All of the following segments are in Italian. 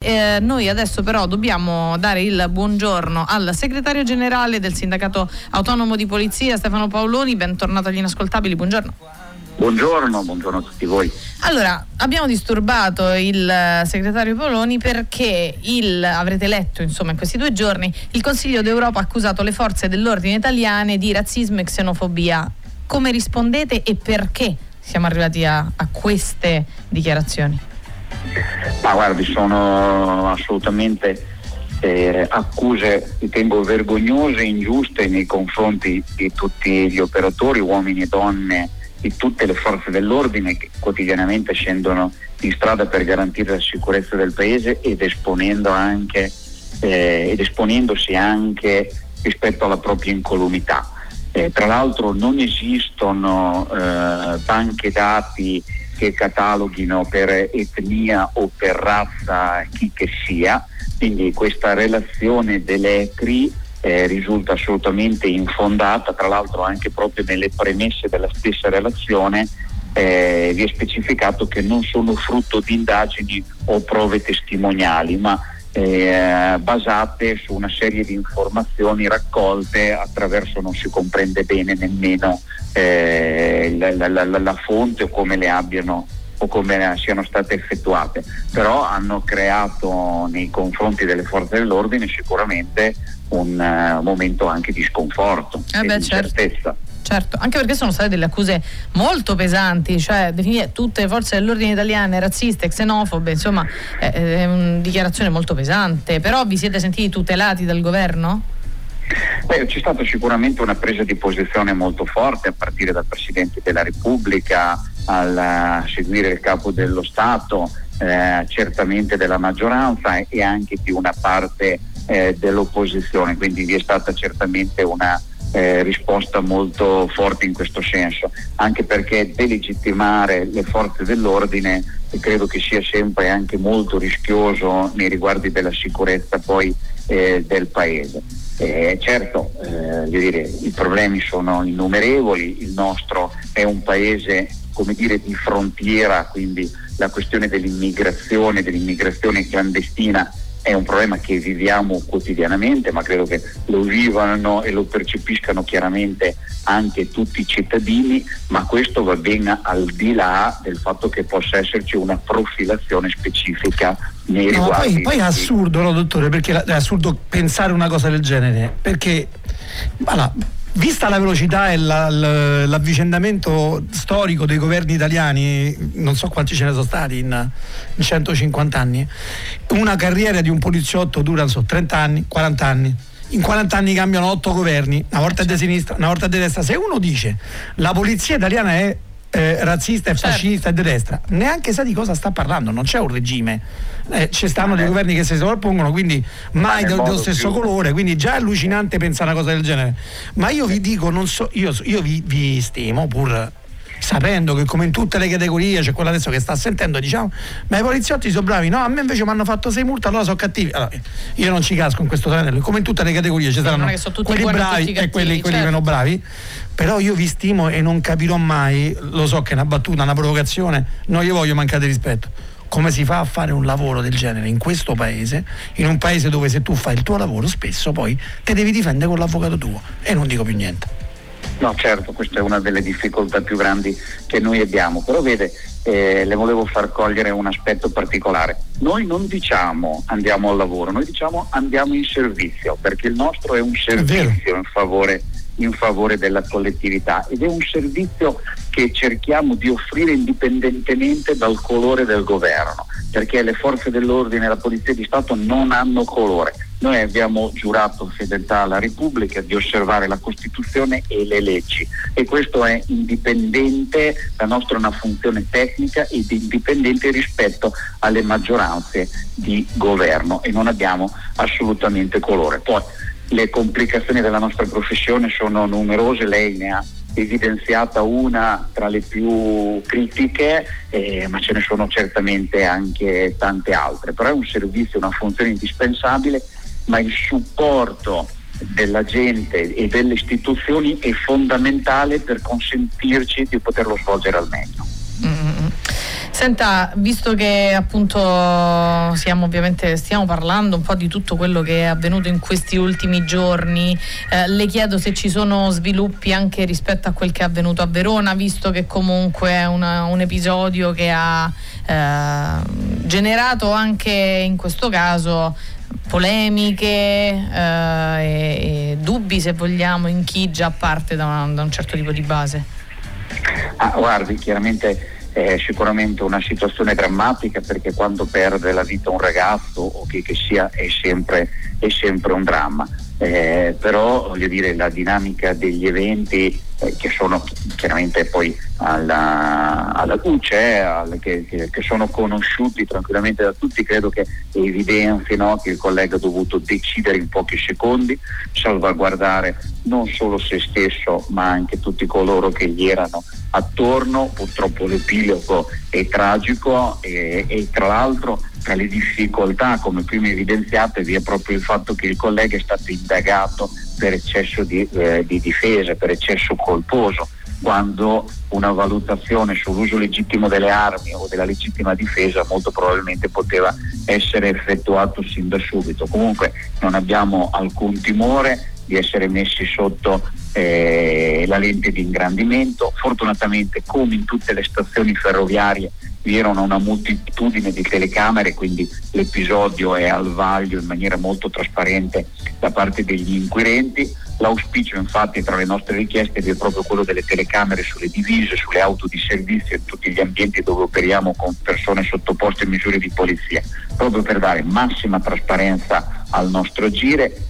noi adesso però dobbiamo dare il buongiorno al segretario generale del Sindacato Autonomo di Polizia, Stefano Paoloni. Bentornato agli Inascoltabili, buongiorno. Buongiorno a tutti voi. Allora, abbiamo disturbato il segretario Paoloni perché avrete letto insomma in questi 2 giorni il Consiglio d'Europa ha accusato le forze dell'ordine italiane di razzismo e xenofobia. Come rispondete e perché siamo arrivati a queste dichiarazioni? Ma guardi, sono assolutamente accuse, ritengo vergognose e ingiuste nei confronti di tutti gli operatori, uomini e donne, di tutte le forze dell'ordine che quotidianamente scendono in strada per garantire la sicurezza del paese ed esponendosi anche rispetto alla propria incolumità. Tra l'altro non esistono banche dati che cataloghino per etnia o per razza chi che sia, quindi questa relazione dell'ECRI risulta assolutamente infondata. Tra l'altro anche proprio nelle premesse della stessa relazione vi è specificato che non sono frutto di indagini o prove testimoniali, ma basate su una serie di informazioni raccolte attraverso non si comprende bene nemmeno la fonte o come le abbiano o come siano state effettuate, però hanno creato nei confronti delle forze dell'ordine sicuramente un momento anche di sconforto e di incertezza. Certo, anche perché sono state delle accuse molto pesanti, cioè definire tutte le forze dell'ordine italiane razziste, xenofobe, insomma è una dichiarazione molto pesante. Però vi siete sentiti tutelati dal governo? C'è stata sicuramente una presa di posizione molto forte a partire dal Presidente della Repubblica al seguire il Capo dello Stato, certamente della maggioranza e anche di una parte dell'opposizione, quindi vi è stata certamente una risposta molto forte in questo senso, anche perché delegittimare le forze dell'ordine credo che sia sempre anche molto rischioso nei riguardi della sicurezza poi del paese. Certo, i problemi sono innumerevoli, il nostro è un paese di frontiera, quindi la questione dell'immigrazione clandestina è un problema che viviamo quotidianamente, ma credo che lo vivano e lo percepiscano chiaramente anche tutti i cittadini, ma questo va ben al di là del fatto che possa esserci una profilazione specifica nei riguardi. Poi è assurdo, no, dottore, perché è assurdo pensare una cosa del genere, perché vista la velocità e l'avvicendamento storico dei governi italiani, non so quanti ce ne sono stati in 150 anni, una carriera di un poliziotto dura 30 anni, 40 anni. In 40 anni cambiano 8 governi, una volta di sinistra, una volta di destra. Se uno dice la polizia italiana è razzista e fascista e di destra, neanche sa di cosa sta parlando, non c'è un regime, ci stanno dei governi che si sovrappongono, quindi mai dello stesso colore, quindi già è allucinante pensare una cosa del genere. Ma io vi dico, io vi stimo, pur sapendo che come in tutte le categorie c'è quella adesso che sta sentendo, diciamo, ma i poliziotti sono bravi, no, a me invece mi hanno fatto 6 multe, allora sono cattivi. Allora, io non ci casco in questo tranello, come in tutte le categorie ci saranno quelli bravi cattivi, e quelli meno bravi, però io vi stimo e non capirò mai, lo so che è una battuta, una provocazione, non gli voglio mancare di rispetto, come si fa a fare un lavoro del genere in questo paese, in un paese dove se tu fai il tuo lavoro spesso poi te devi difendere con l'avvocato tuo, e non dico più niente. No, certo, questa è una delle difficoltà più grandi che noi abbiamo, però vede, le volevo far cogliere un aspetto particolare. Noi non diciamo andiamo al lavoro, noi diciamo andiamo in servizio, perché il nostro è un servizio in favore della collettività, ed è un servizio che cerchiamo di offrire indipendentemente dal colore del governo, perché le forze dell'ordine e la polizia di Stato non hanno colore. Noi abbiamo giurato fedeltà alla Repubblica, di osservare la Costituzione e le leggi, e questo è indipendente, la nostra è una funzione tecnica ed indipendente rispetto alle maggioranze di governo, e non abbiamo assolutamente colore. Poi le complicazioni della nostra professione sono numerose, lei ne ha evidenziata una tra le più critiche, ma ce ne sono certamente anche tante altre, però è un servizio, una funzione indispensabile, ma il supporto della gente e delle istituzioni è fondamentale per consentirci di poterlo svolgere al meglio. Senta, visto che appunto stiamo parlando un po' di tutto quello che è avvenuto in questi ultimi giorni, le chiedo se ci sono sviluppi anche rispetto a quel che è avvenuto a Verona, visto che comunque è un episodio che ha generato anche in questo caso polemiche e dubbi, se vogliamo, in chi già parte da un certo tipo di base. Guardi, chiaramente è sicuramente una situazione drammatica, perché quando perde la vita un ragazzo o che sia è sempre un dramma, però voglio dire, la dinamica degli eventi che sono chiaramente poi alla luce, che sono conosciuti tranquillamente da tutti, credo che evidenzino che il collega ha dovuto decidere in pochi secondi, salvaguardare non solo se stesso ma anche tutti coloro che gli erano attorno. Purtroppo l'epilogo è tragico e tra l'altro, tra le difficoltà come prima evidenziate, vi è proprio il fatto che il collega è stato indagato per eccesso di difesa, per eccesso colposo, quando una valutazione sull'uso legittimo delle armi o della legittima difesa molto probabilmente poteva essere effettuato sin da subito. Comunque non abbiamo alcun timore di essere messi sotto la lente di ingrandimento. Fortunatamente, come in tutte le stazioni ferroviarie, vi erano una moltitudine di telecamere, quindi l'episodio è al vaglio in maniera molto trasparente da parte degli inquirenti. L'auspicio infatti tra le nostre richieste è proprio quello delle telecamere sulle divise, sulle auto di servizio, in tutti gli ambienti dove operiamo con persone sottoposte a misure di polizia, proprio per dare massima trasparenza al nostro agire.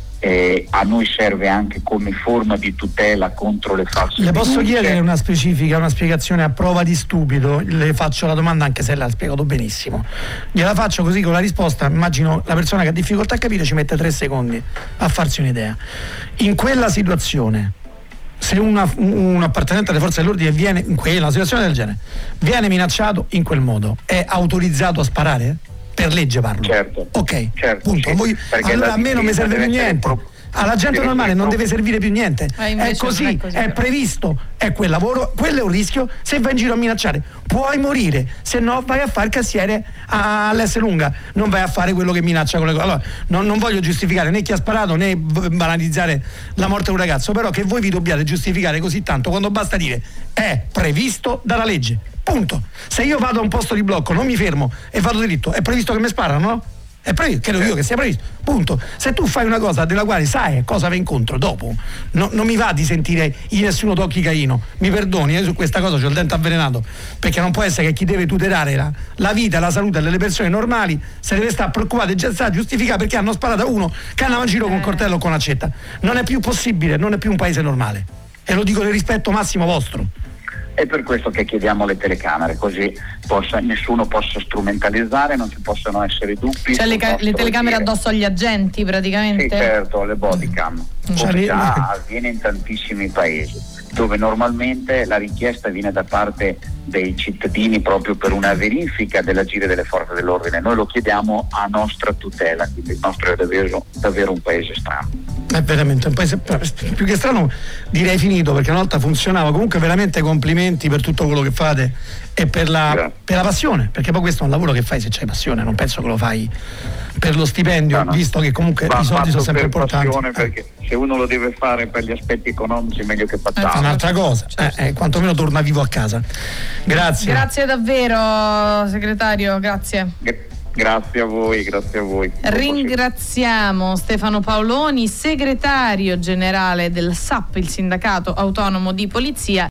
A noi serve anche come forma di tutela contro le false Le posso denunce. chiedere una spiegazione a prova di stupido? Le faccio la domanda anche se l'ha spiegato benissimo. Gliela faccio così con la risposta. Immagino la persona che ha difficoltà a capire ci mette 3 secondi a farsi un'idea. In quella situazione, se un appartenente alle forze dell'ordine viene in quella situazione del genere, viene minacciato in quel modo, è autorizzato a sparare? Per legge parlo. Certo. Ok, certo, punto. sì, Allora a me non mi serve più niente. Alla gente normale non deve servire più niente. È così, è previsto, è quel lavoro, quello è un rischio. Se vai in giro a minacciare puoi morire, se no vai a fare il cassiere all'S lunga, non vai a fare quello che minaccia con le cose. Allora, non voglio giustificare né chi ha sparato né banalizzare la morte di un ragazzo, però che voi vi dobbiate giustificare così tanto quando basta dire è previsto dalla legge. Punto. Se io vado a un posto di blocco, non mi fermo e vado dritto, è previsto che mi sparano, no? È previsto, credo io che sia previsto. Punto. Se tu fai una cosa della quale sai cosa va incontro dopo, non mi va di sentire in nessuno tocchi Caino. Mi perdoni, su questa cosa c'ho il dente avvelenato, perché non può essere che chi deve tutelare la vita e la salute delle persone normali se deve stare preoccupato e già sta giustificare perché hanno sparato a uno che andava in giro con coltello o con accetta. Non è più possibile, non è più un paese normale. E lo dico nel rispetto massimo vostro. È per questo che chiediamo le telecamere, così nessuno possa strumentalizzare, non ci possano essere dubbi. Cioè le telecamere addosso agli agenti praticamente? Sì, certo, le bodycam, come già avviene in tantissimi paesi, dove normalmente la richiesta viene da parte dei cittadini proprio per una verifica dell'agire delle forze dell'ordine. Noi lo chiediamo a nostra tutela, quindi il nostro è davvero un paese strano. È veramente un paese più che strano, direi finito, perché una volta funzionava. Comunque veramente complimenti per tutto quello che fate e per la passione, perché poi questo è un lavoro che fai se c'hai passione, non penso che lo fai per lo stipendio, no. Visto che comunque i soldi sono sempre importanti. Perché se uno lo deve fare per gli aspetti economici è meglio che facciamo. È un'altra cosa, quantomeno torna vivo a casa. Grazie. Grazie davvero, segretario, grazie. Grazie a voi, grazie a voi. Ringraziamo Stefano Paoloni, segretario generale del SAP, il sindacato autonomo di polizia.